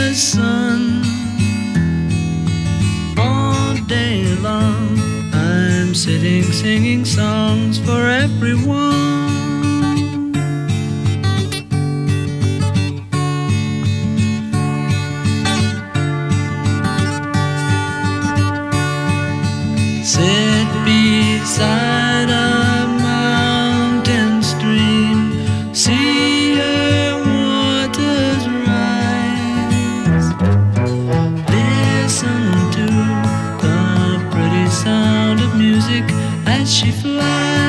nature's sun. All day long I'm sitting singing songs for everyone. Sit beside a mountain stream, see her waters rise. Listen to the pretty sound of music as she flies.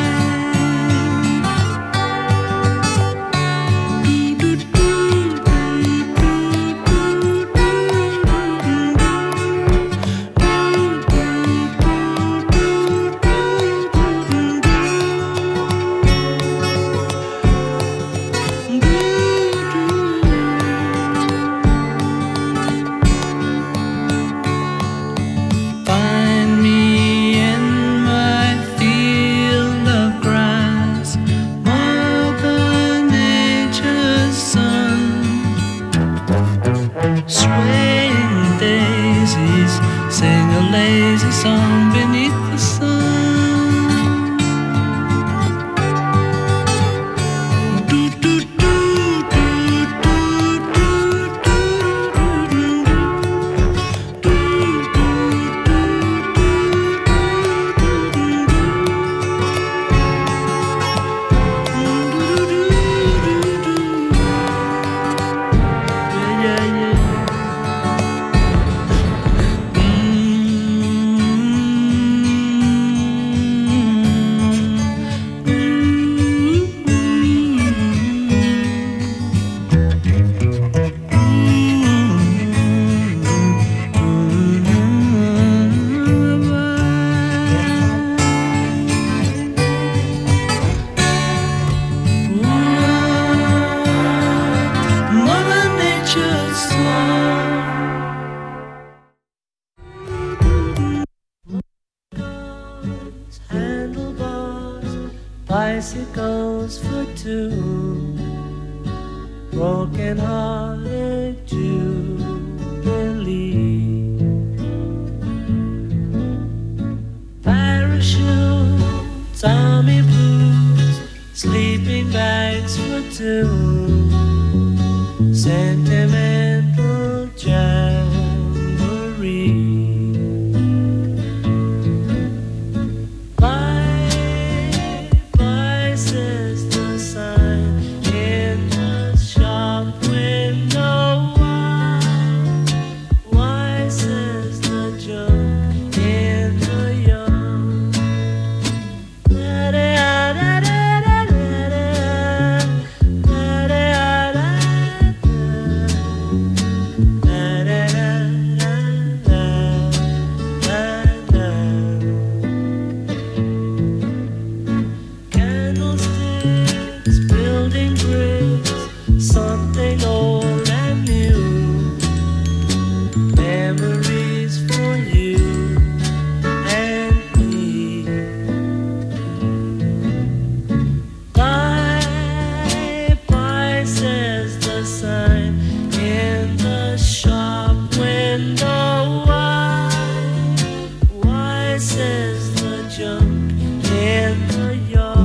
Find me in my field of grass, Mother Nature's son. Swaying daisies sing a lazy song beneath the sun. Mother Nature's song. Handlebars, bicycles for two, broken-hearted Jubilee. Parachutes, army blues, sleeping bags for two, sentimental jamboree. Bye, bye, says the sign in the shop window. Why, says the joke in the yard. Candlesticks, building bricks, something old and new, memories for you and me. Bye, bye, says the sign in the shop window. Why, says the junk in the yard.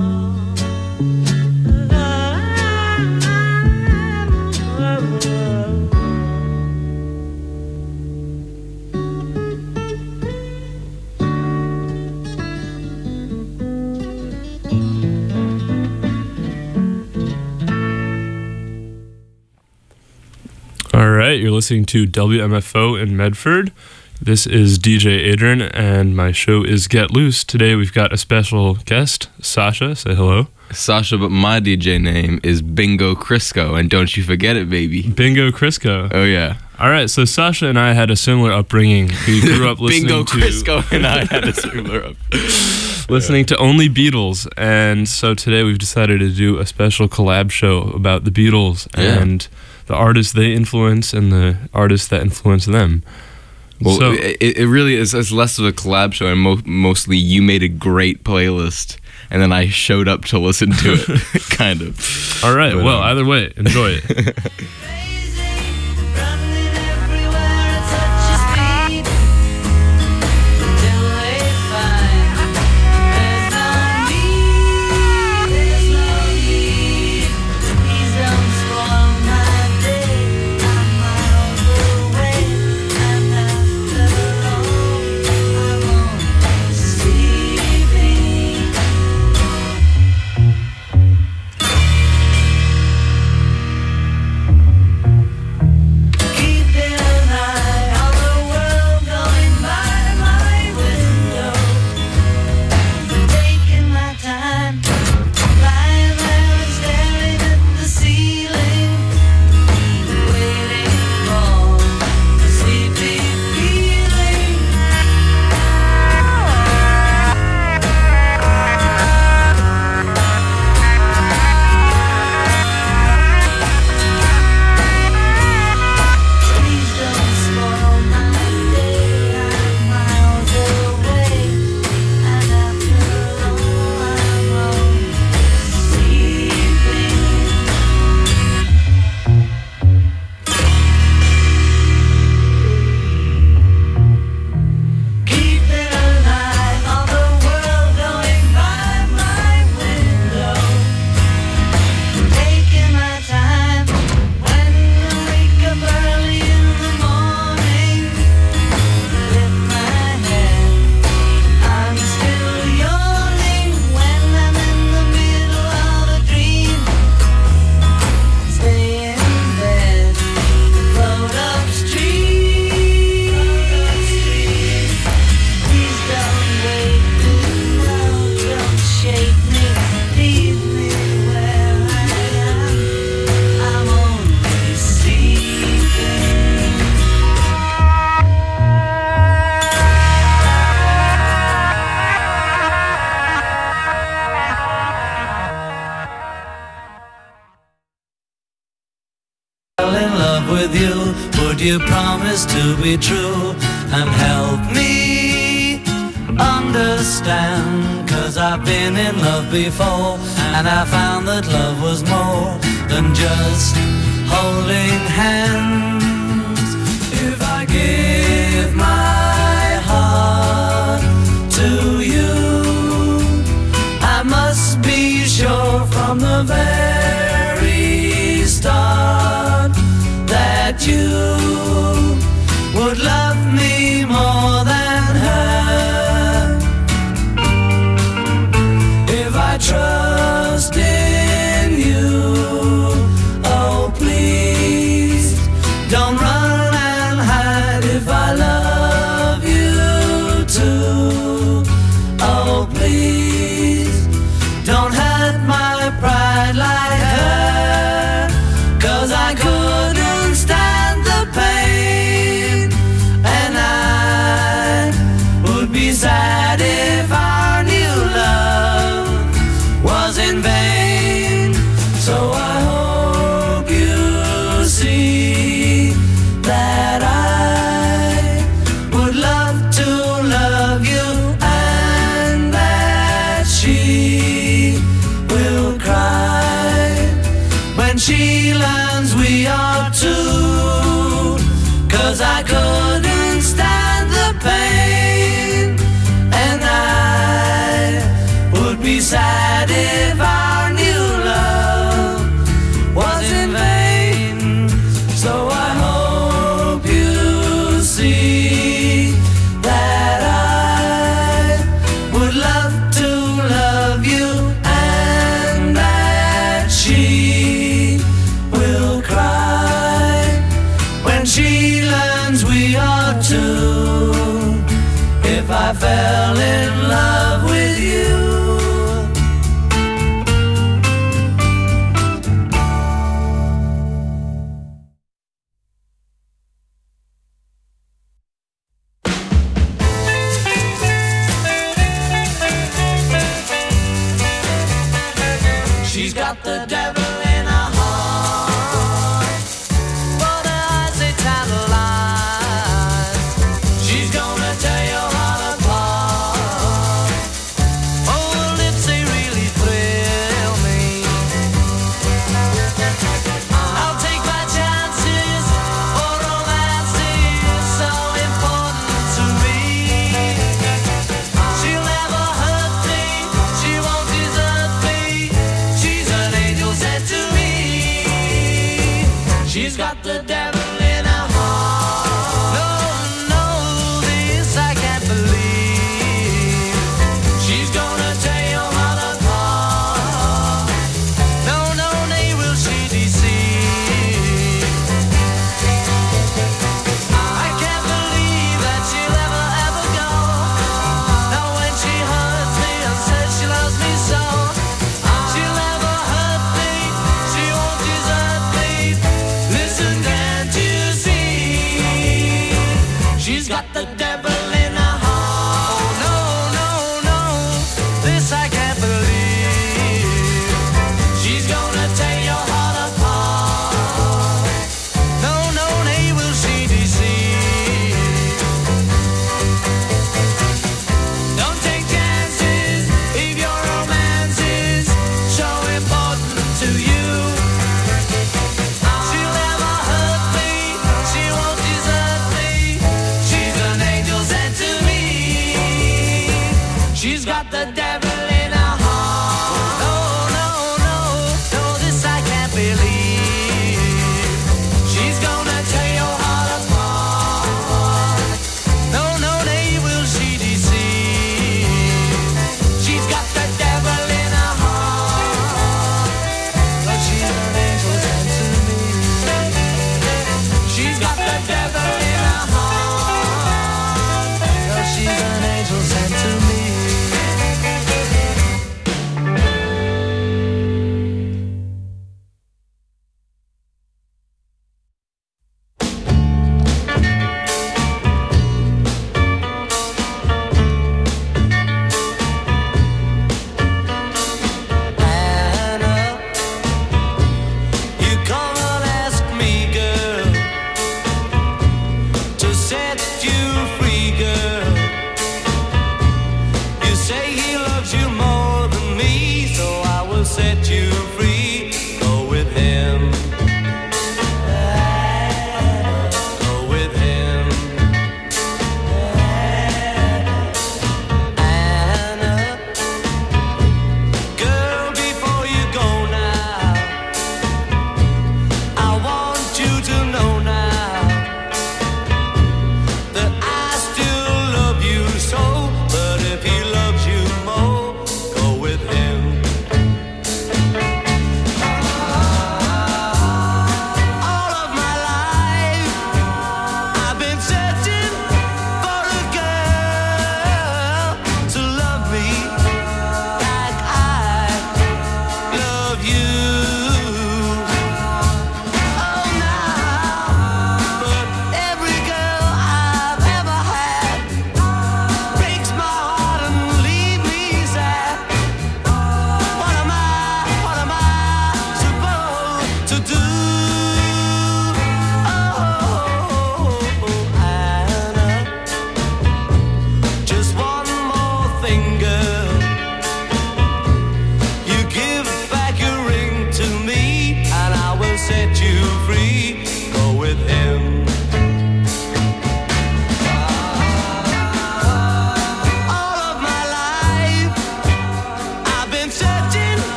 All right, you're listening to WMFO in Medford. This is DJ Adrian, and my show is Get Loose. Today we've got a special guest, Sasha. Say hello. Sasha, but my DJ name is Bingo Crisco, and don't you forget it, baby. Bingo Crisco. Oh, yeah. All right, so Sasha and I had a similar upbringing. We grew up listening Bingo to... Crisco and I had a similar listening to only Beatles, and so today we've decided to do a special collab show about the Beatles and the artists they influence and the artists that influence them. Well, so, it really is. It's less of a collab show, and mostly you made a great playlist, and then I showed up to listen to it, kind of. All right. But, well, either way, enjoy it. Running with you? Would you promise to be true and help me understand? 'Cause I've been in love before, and I found that love was more than just holding hands. If I give my heart to you, I must be sure from the very start that you would love me more than her. If I trust in you, oh please don't run and hide. If I love you too, oh please don't hurt my pride like her. 'Cause I couldn't stand the pain, and I would be sad if our new love was in vain. So I hope you see that I would love to love you, and that she will cry when she learns we are two. 'Cause I couldn't stand the pain, and I would be sad if our new love was in vain. So I hope you see that I would love to love you, and that she will cry when she learns we are two. If I fell in love with you. She's got the devil in her heart, but her eyes they tantalize. She's gonna tear your heart apart. Oh, her lips they really thrill me. I'll take my chances, for romance is so important to me. She'll never hurt me, she won't desert me. She's an angel sent to me. She's got the devil in her heart. No, no, this I can't believe. She's gonna tear your heart apart. No, no, nay, will she deceive. I can't believe that she'll ever, ever go. Now when she hurts me and says she loves me so, she'll never hurt me, she won't desert me. Listen, can't you see? She's got the devil in her heart. Oh no, no, no, this I can't believe. She's gonna tear your heart apart. No, no, nay, will she deceive. Don't take chances if your romance is so important to you. She'll never hurt me, she won't desert me. She's an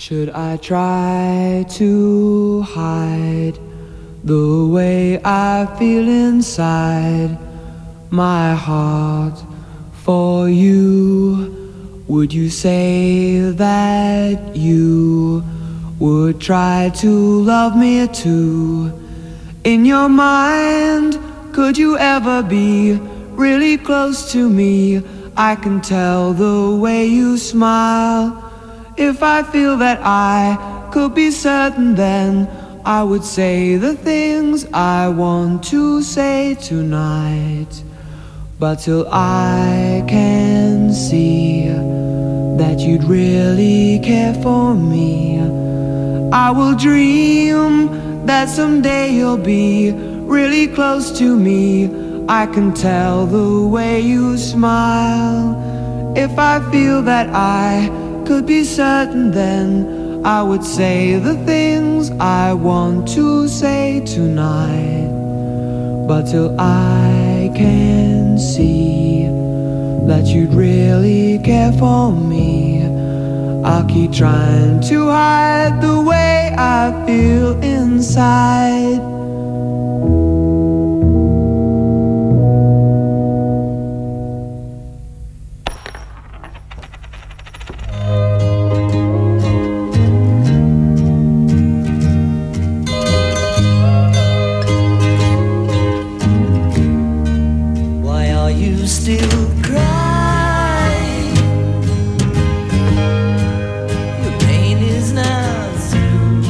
Should I try to hide the way I feel inside my heart for you? Would you say that you would try to love me too? In your mind, could you ever be really close to me? I can tell the way you smile. If I feel that I could be certain, then I would say the things I want to say tonight. But till I can see that you'd really care for me, I will dream that someday you'll be really close to me. I can tell the way you smile. If I feel that I could be certain, then I would say the things I want to say tonight. But till I can see that you'd really care for me, I'll keep trying to hide the way I feel inside. Still crying. Your pain is not through.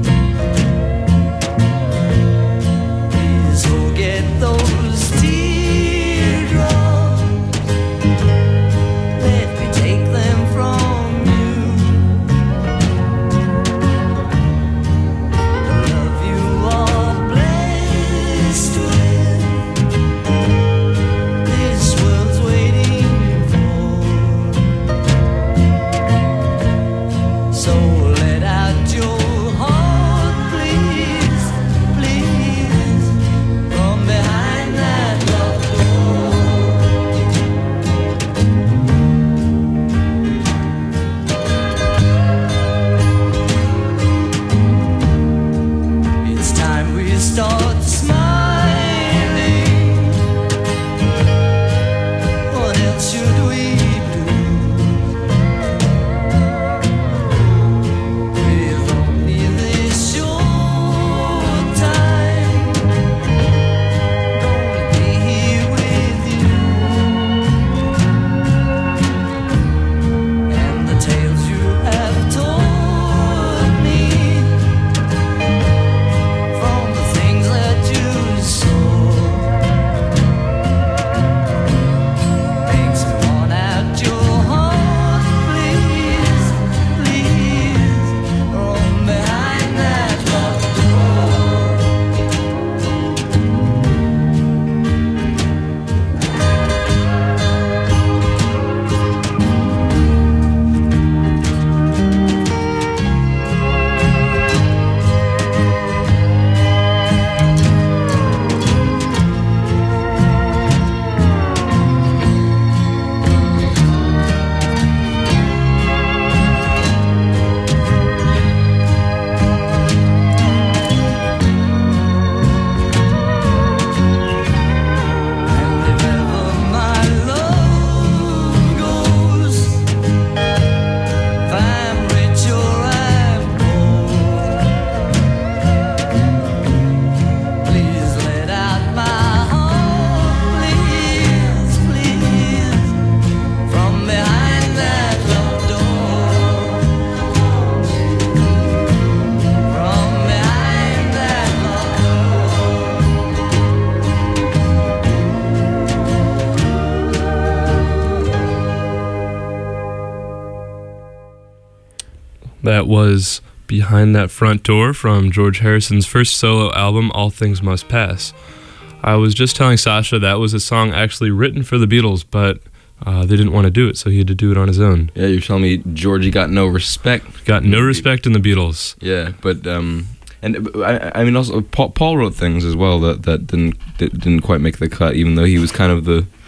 Please forget those teardrops. Let me take them from you. The love you are blessed with, this world's waiting for. So let out your heart, please, please, from behind that locked door. It's time we start smiling. What else should we do? With only this short time, gonna be here with you. And the tales you have told me, from the things that you saw, makes me want out your heart, please, please, from behind that locked door. And if ever my love goes, if I'm rich or I'm poor, please let out my heart, please, please, from behind that locked door. From behind that locked That was Behind That Front Door from George Harrison's first solo album, All Things Must Pass. I was just telling Sasha that was a song actually written for the Beatles, but they didn't want to do it, so he had to do it on his own. Yeah, you're telling me Georgie got no respect. Got no respect in the Beatles. Yeah, but and I mean also Paul wrote things as well that didn't quite make the cut, even though he was kind of the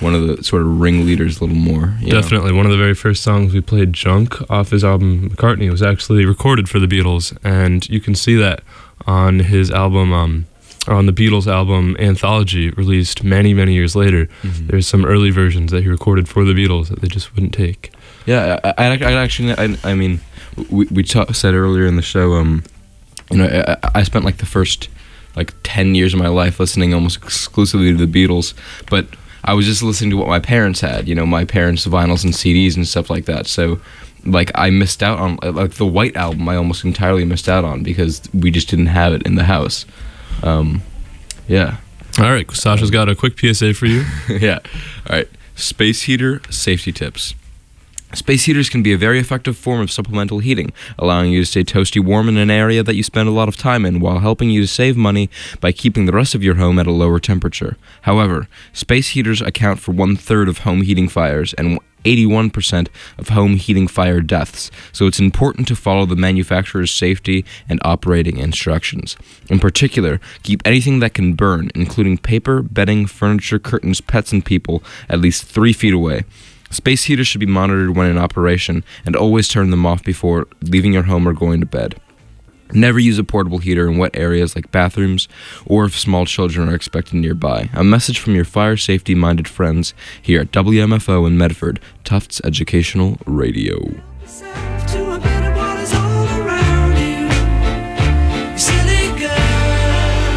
one of the sort of ringleaders a little more. You know? Definitely. One of the very first songs we played, Junk, off his album McCartney, was actually recorded for the Beatles, and you can see that on his album, on the Beatles album Anthology, released many, many years later. Mhm. There's some early versions that he recorded for the Beatles that they just wouldn't take. Yeah, I mean, we said earlier in the show, you know, I spent like the first 10 years of my life listening almost exclusively to the Beatles, but I was just listening to what my parents had, you know, my parents' vinyls and CDs and stuff like that. So, like, I missed out on, like, the White Album I almost entirely missed out on because we just didn't have it in the house. Yeah. All right, Sasha's got a quick PSA for you. Yeah. All right. Space heater safety tips. Space heaters can be a very effective form of supplemental heating, allowing you to stay toasty warm in an area that you spend a lot of time in while helping you to save money by keeping the rest of your home at a lower temperature. However, space heaters account for 1/3 of home heating fires and 81% of home heating fire deaths, so it's important to follow the manufacturer's safety and operating instructions. In particular, keep anything that can burn, including paper, bedding, furniture, curtains, pets, and people, at least 3 feet away. Space heaters should be monitored when in operation, and always turn them off before leaving your home or going to bed. Never use a portable heater in wet areas like bathrooms or if small children are expected nearby. A message from your fire safety-minded friends here at WMFO in Medford, Tufts Educational Radio. To a better world is all around you, you silly girl.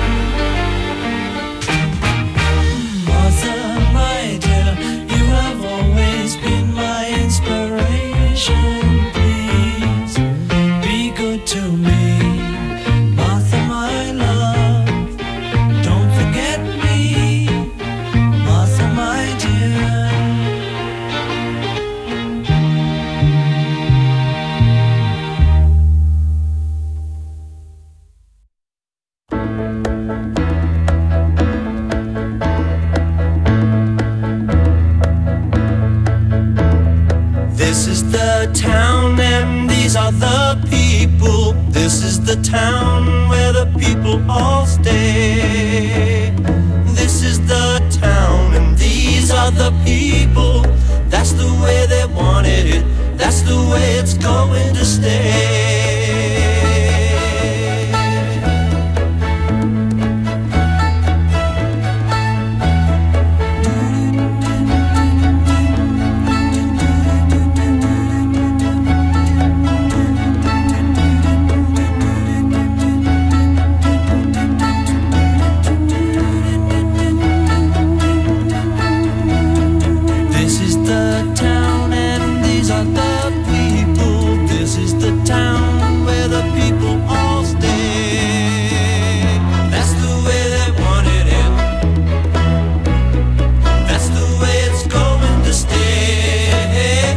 Martha, my dear, you have always been my inspiration. Please be good to me, Martha, my love. Don't forget me, Martha, my dear. This is the town and these are the people. This is the town where the people all stay. This is the town and these are the people. That's the way they wanted it. That's the way it's going to stay. This is the town and these are the people. This is the town where the people all stay. That's the way they wanted it. That's the way it's going to stay.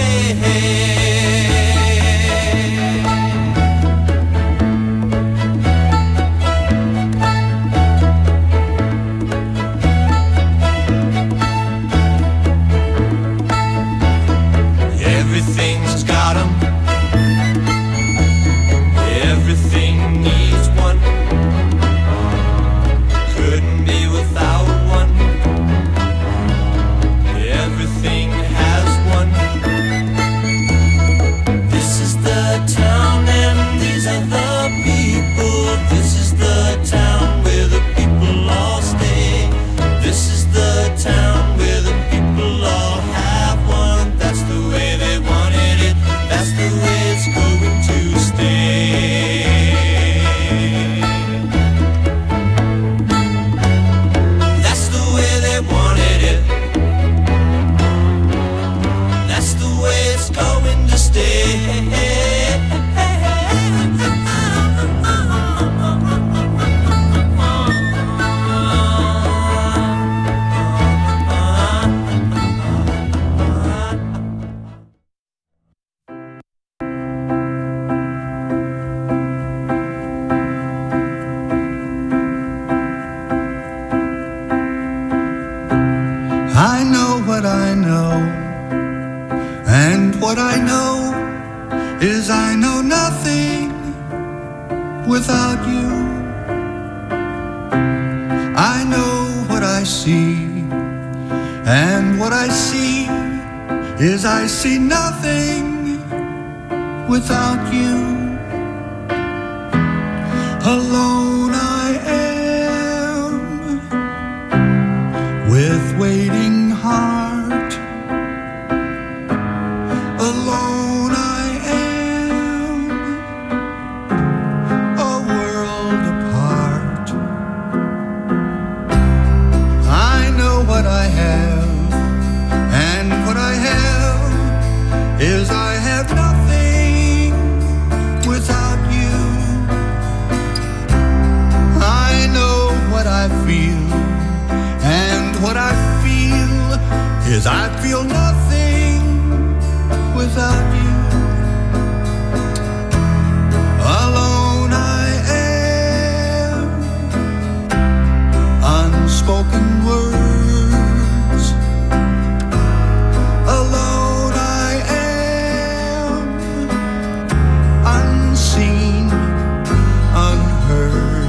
Everything's got 'em. Everything needs one. Couldn't be without one. Everything has one. This is the town and these are the people. This is the town where the people all stay. This is the town where the people all have one. That's the way they wanted it. That's the way it's going to stay. That's the way they wanted it. That's the way it's going to stay. I know what I know, and what I know is I know nothing without you. I know what I see And what I see is I see nothing without you. Alone I am with waiting heart. Alone I am, a world apart. I know what I have, and what I have is I have nothing without you. I know what I feel, and what I feel is I feel nothing without you. Alone I am, unspoken words. Alone I am, unseen, unheard.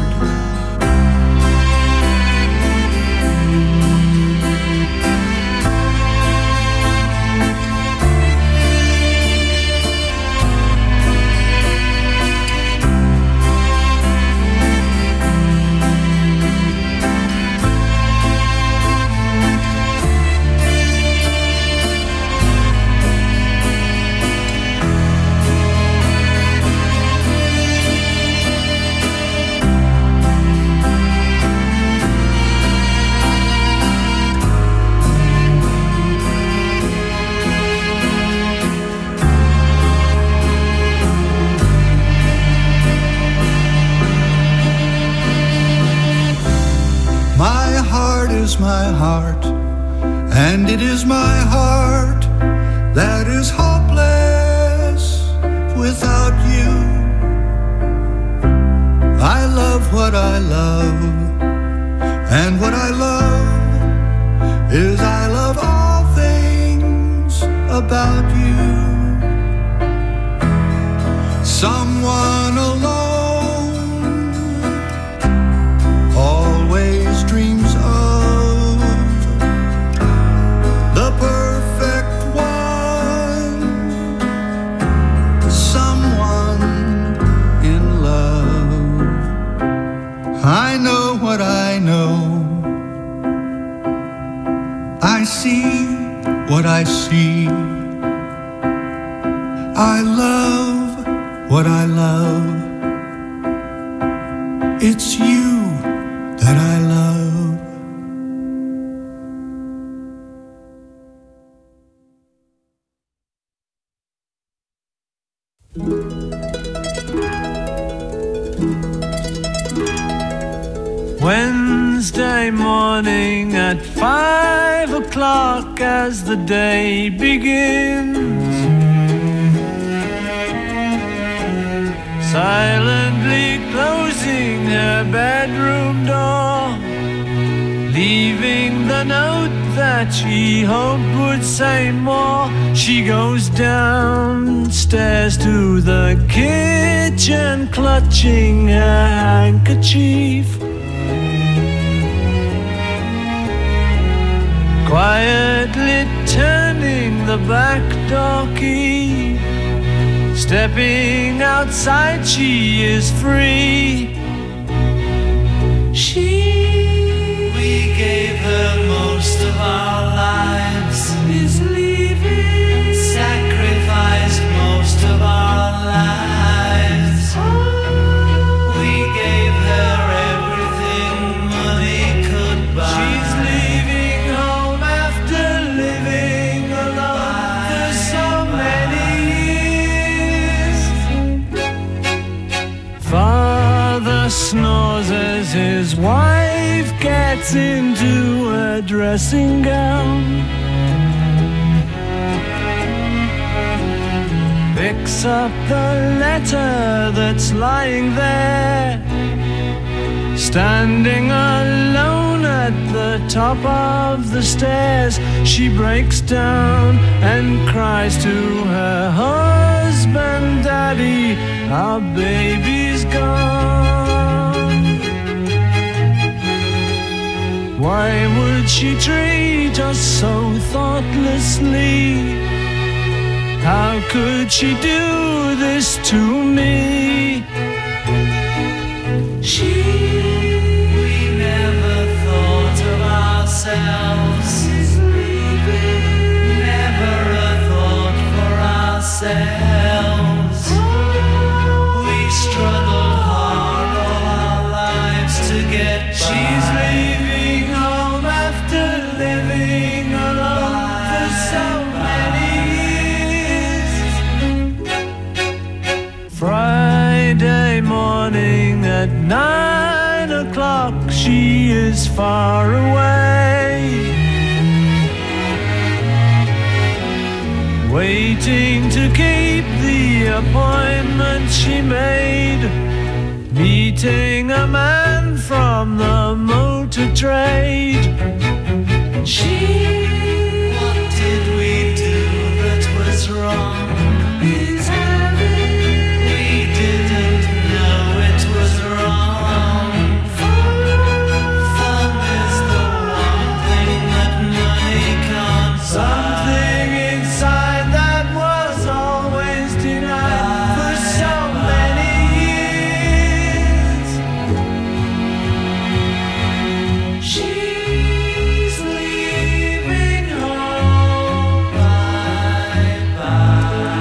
Is my heart, and it is my heart that is hopeless without you. I love what I love, and what I love is I love all things about you. Someone alone always dreams of the perfect one, someone in love. I know what I know, I see what I see. I love what I love. It's you that I love. Wednesday morning at 5 o'clock as the day begins, silently closing her bedroom door, leaving the note that she hoped would say more. She goes downstairs to the kitchen, clutching her handkerchief, quietly turning the back door key. Stepping outside, she is free. We gave her most of our lives, is leaving, sacrificed most of our lives. We gave her everything money could buy. She's leaving home after living alone for so many years. Father snores as his wife gets into a dressing gown, picks up the letter that's lying there, standing alone at the top of the stairs. She breaks down and cries to her husband, "Daddy, our baby's gone." Why would she treat us so thoughtlessly? How could she do this to me? We never thought of ourselves. Never a thought for ourselves. We struggled hard all our lives to get by. She's leaving home after living alone for so many years. Friday morning at 9 o'clock, she is far away, waiting to keep the appointment she made, meeting a man from the motor trade. What did we do that was wrong? We didn't know it was wrong. Fun is the one thing that money can't buy. Something inside that was always denied for so many years. She's leaving home, bye bye.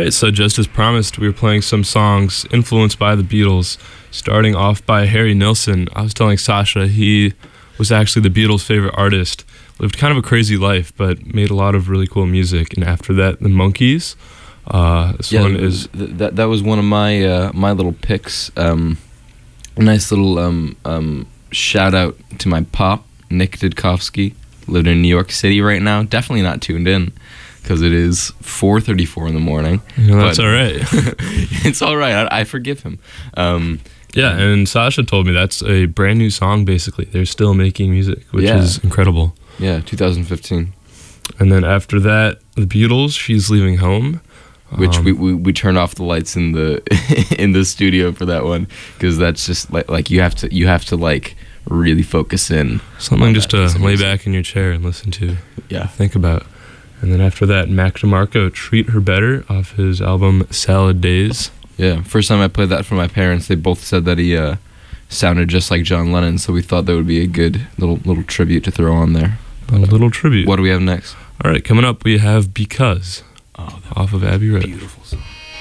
right, so just as promised, we were playing some songs influenced by the Beatles, starting off by Harry Nilsson. I was telling Sasha he was actually the Beatles' favorite artist, lived kind of a crazy life, but made a lot of really cool music. And after that, the Monkees. This one is... That was one of my my little picks. A nice little shout out to my pop, Nick Didkovsky. Living in New York City right now. Definitely not tuned in, because it is 4:34 in the morning. That's all right. It's all right. I forgive him. Yeah, and Sasha told me that's a brand new song, basically. They're still making music, which is incredible. Yeah, 2015. And then after that, the Beatles, She's Leaving Home. Which we turned off the lights in the in the studio for that one, because that's just like you have to like really focus in. Something just to lay back in your chair and listen to. Yeah. Think about. And then after that, Mac DeMarco, Treat Her Better, off his album Salad Days. Yeah, first time I played that for my parents, they both said that he sounded just like John Lennon, so we thought that would be a good little tribute to throw on there. A little tribute. What do we have next? All right, coming up, we have Because, off of Abbey Road. Beautiful song.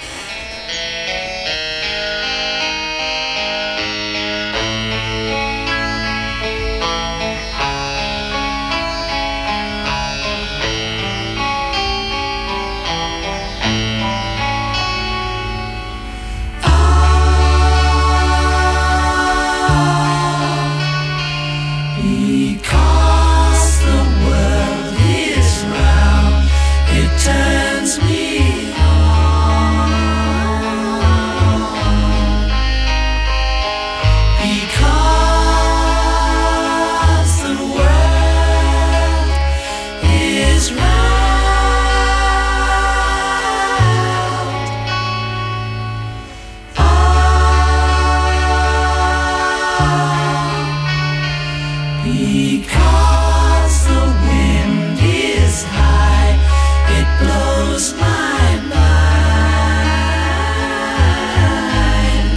Because the world is round, it turns me on. Because the world is because the wind is high, it blows my mind.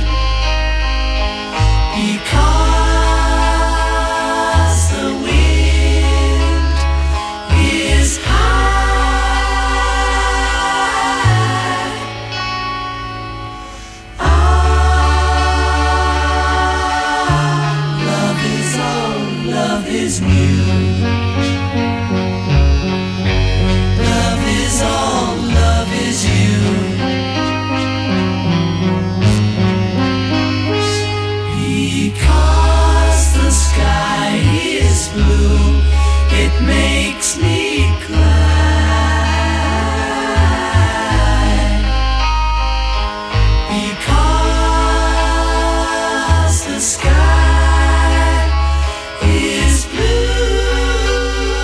Because the wind is love is new. Love is all, love is you. Because the sky is blue, it makes me cry. Because the sky is blue.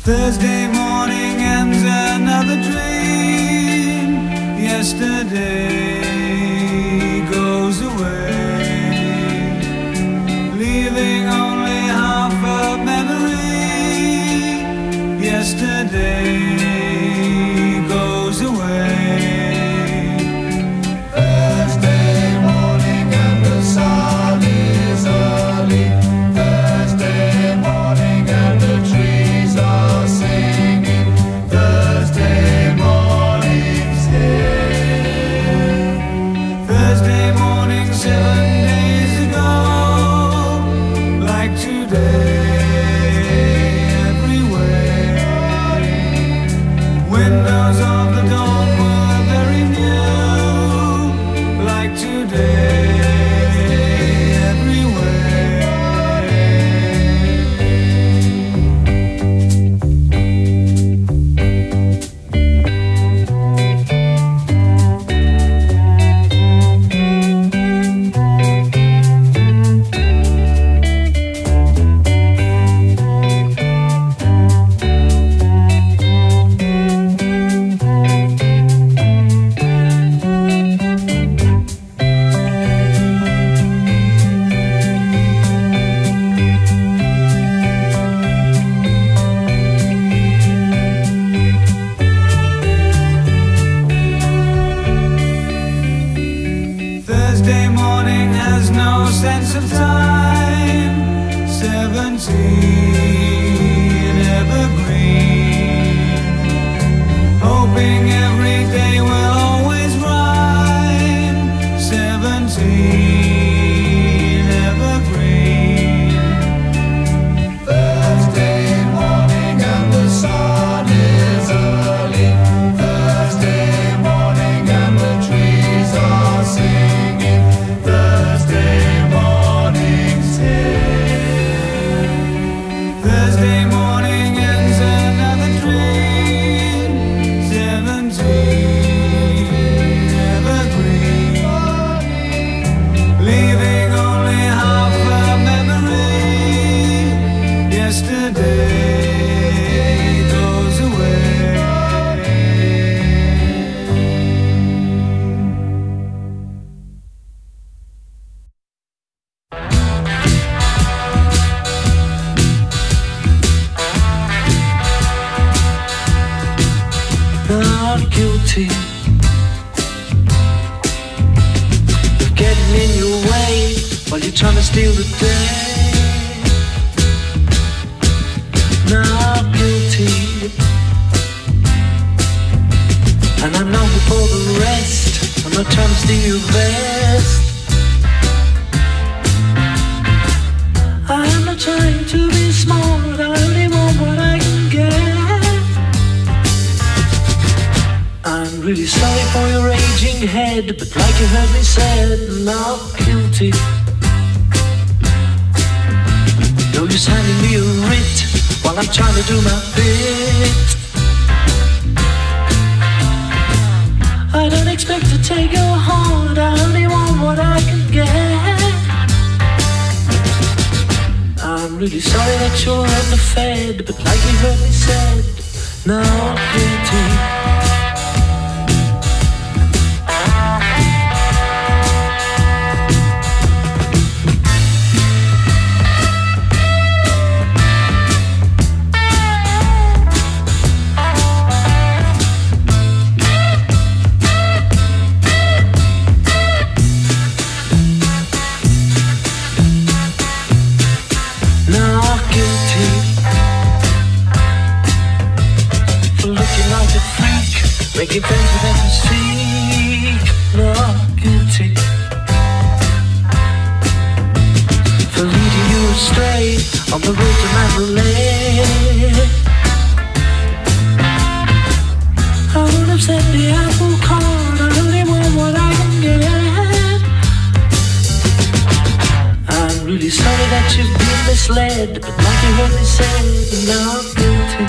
Thursday morning ends another dream. Yesterday goes away, leaving only half a memory. Yesterday goes away. Thursday morning and the sun is early. Thursday morning and the trees are singing. Thursday morning's here. Thursday morning 7 days ago, like today, everywhere. Windows of the dawn were very new, like today, everywhere. Thursday morning has no sense of time. 17 evergreen, hoping every day will always rhyme. 17 evergreen. Thursday morning and the sun is early. Thursday morning and the trees are singing. Thursday morning's here. Thursday morning ends another dream. 17 evergreen, leaving only half a memory. Yesterday goes away. Not guilty of getting in your way while you're trying to steal the day. Not guilty, and I'm not before the rest. I'm not trying to steal your best. I'm not trying to be smart. I only want what I can get. I'm really sorry for your raging head, but like you heard me said, not guilty. No use handing me a writ while I'm trying to do my bit. I don't expect to take your heart, I only want what I can get. I'm really sorry that you're underfed, but like you heard me said, not guilty. Not guilty for looking like a freak, making friends with every streak. Not guilty for leading you astray on the road to Mandalay. I would have said the apple card, I only want what I can get. I'm really sorry that you've been misled, but like you heard me say, not guilty.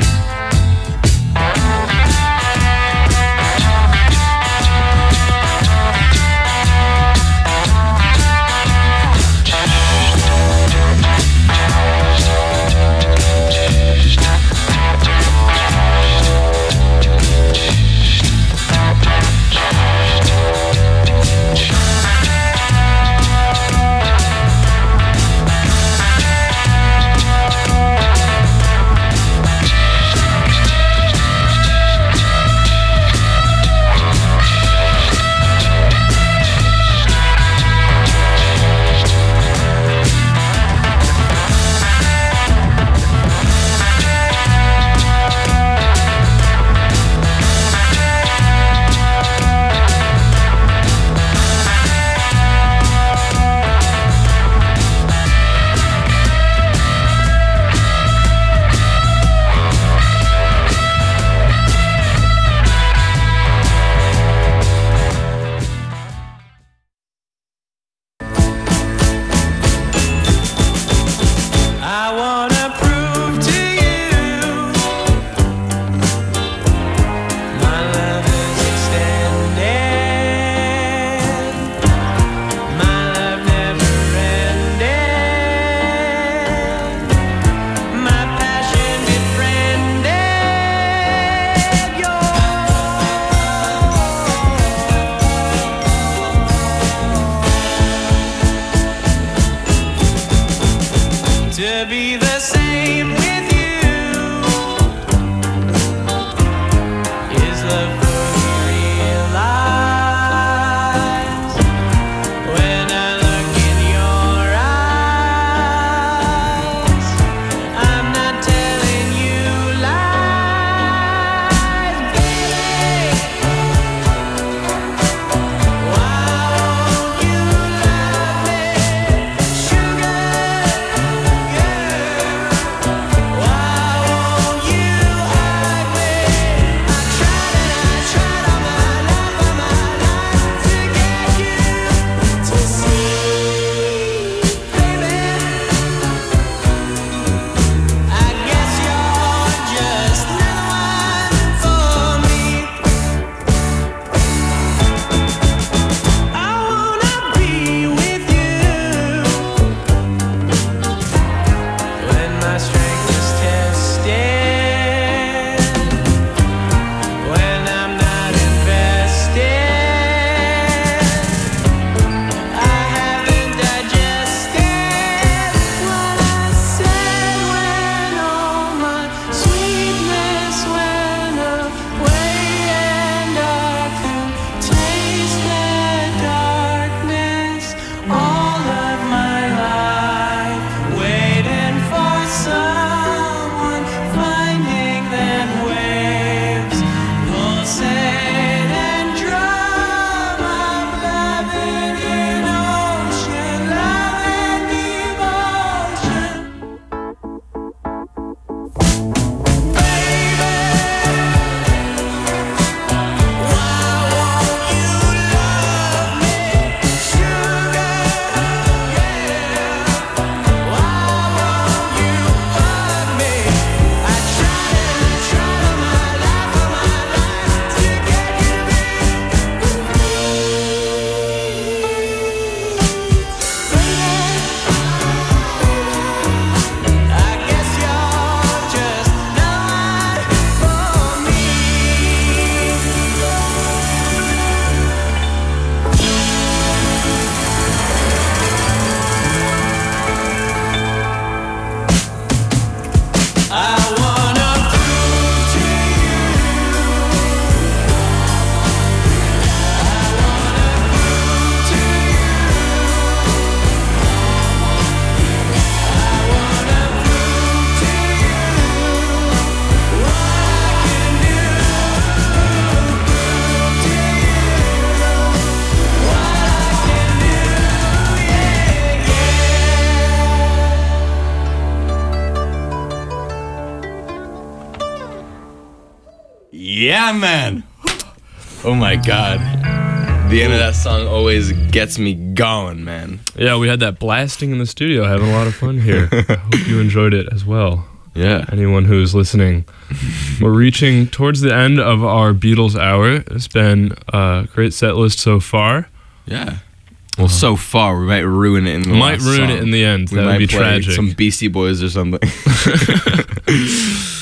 Yeah, man. Oh my God. The end of that song always gets me going, man. Yeah, we had that blasting in the studio, having a lot of fun here. I hope you enjoyed it as well. Yeah. Anyone who's listening. We're reaching towards the end of our Beatles hour. It's been a great set list so far. Yeah. Well, so far, we might ruin it in the last Might ruin song. it in the end. We That might would be play tragic. some Beastie Boys or something.